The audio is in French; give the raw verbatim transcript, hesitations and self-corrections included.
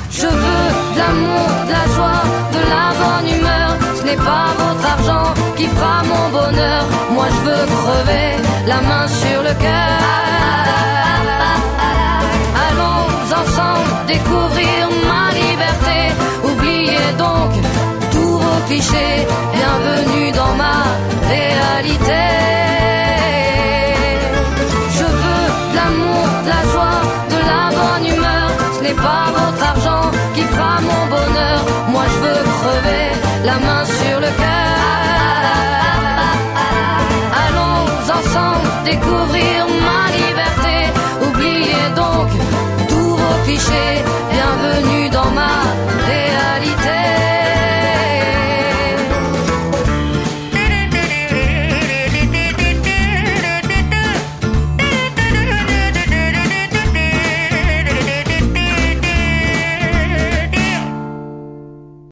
Je veux de l'amour, de la joie, de la bonne humeur. Ce n'est pas votre argent qui fera mon bonheur. Moi je veux crever la main sur le cœur. Allons ensemble découvrir ma liberté. Oubliez donc tous vos clichés. Bienvenue dans ma réalité. Je veux de l'amour, de la joie, de la bonne humeur. Ce n'est pas votre argent qui fera mon bonheur. Moi je veux crever la main sur le cœur. Allons ensemble découvrir ma liberté. Oubliez donc tous vos clichés.